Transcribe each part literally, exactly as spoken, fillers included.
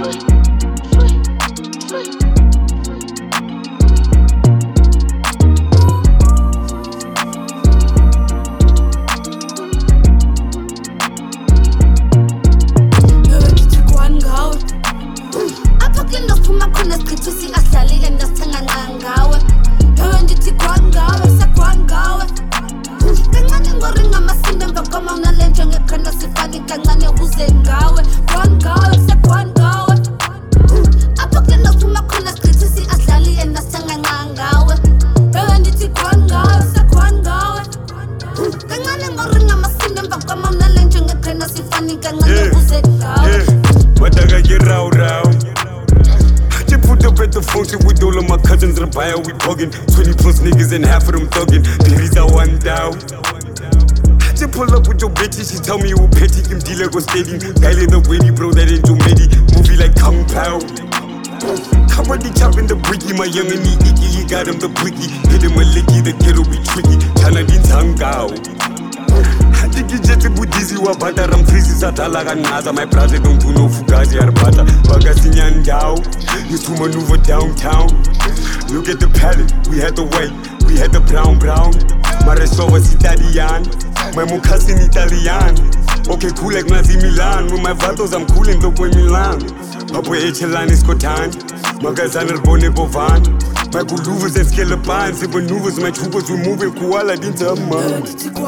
With all of my cousins in the bio, we bugging. twenty plus niggas and half of them thugging. Theories are one down. I just pull up with your bitches, she tell me you petty. Kim dealer go steady. Guy in the way, bro, that ain't too many. Movie like Kung Pao. Kabaddi chopping the bricky, my young and he icky. He got him the blicky. Hit him a licky, the kid will be tricky. Chana din tangao. I think you just a budizi wa bata. Ram freezes at alaga naza. My brother don't do no fugazi arbata. Bagasinyan down. Used to maneuver downtown. Look at the palette, we had the white, we had the brown brown. My resto was Italian, my moccasin Italian. Okay, cool like Nazi Milan. With my vatos, I'm cool in the boy Milan. My boy Echelan is Kotan, my Gazaner Bone Bovan. My Guluvas and Skelepans, the maneuvers, my troopers, we moving Kuala Dinta man.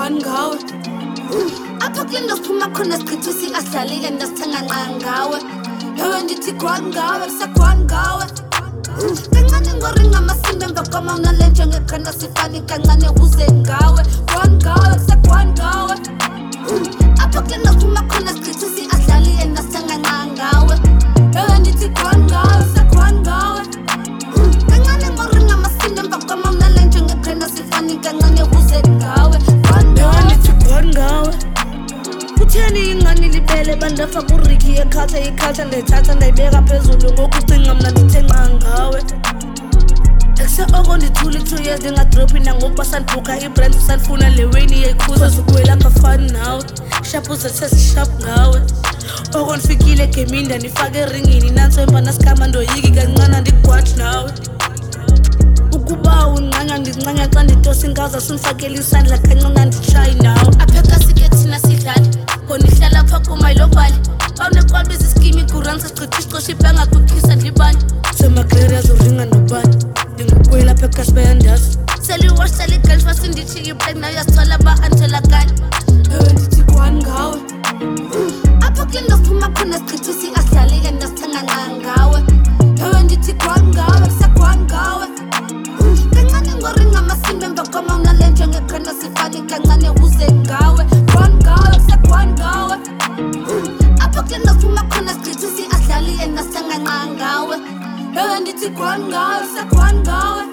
Apakling of Puma Konas Kitusi Asali and the Tangangawa. When did you go and go? It's a one go. Kangane ngoringa masimbe mbakoma mnalenje ngekanda sifani kangane uzengawe. One go, it's a one go. Apakling of Puma Konas Kitusi Asali and the Tangangawa. When did you go and go? It's a one go. Kangane ngoringa masimbe mbakoma mnalenje ngekanda sifani kangane uzengawe. One go, it's a one go. Kutheni ingani libele bandafa kuriki ekhatha ikhatha ndayithatha ndayibeka phezulu ngokucinga mna ndithenga ngawe ekuse oko ndithule two years ndingadrophi nangokuba sandibhukha ibrand sandifuna le wayini yayikhuza zukwela kafani nawe shapu zesesishap ngawe oko ndifikile egemini ndandifake eringini nantswemba nasikhamba ndoyiki kancana ndigwatsh nawe ukuba unqanya ndinqanya xa nditosa ingaza simfakele isandla kancana nditshayi nawe apheka sike thina sidlala Konihlala pha kumayilobali Bawunekwalba iziskimi kuransa sichitha isiqoshipa engakukhisa ndlibani Semagreri azoringa nobani Ndingukwela pha ekashibayandazi Seliwash seligirl fasindithi iplane nayo yasithola ba-antolakali Ewe ndithi kwani ngawe Apha kule ndasiphuma khona sichitha isi-ahlali endasithenga ngawe Ewe ndithi kwani ngawe kusekwani ngawe Kancane ngoringa amasimbe mbakoma mnalenje ngekhanda sifani kancane uze ngawe Kwani ngawe kusekwani ngawe Apha kule ndasiphuma khona sichitha isi-ahlali endasithenga ngawe Ewe ndithi kwani ngawe kusekwani ngawe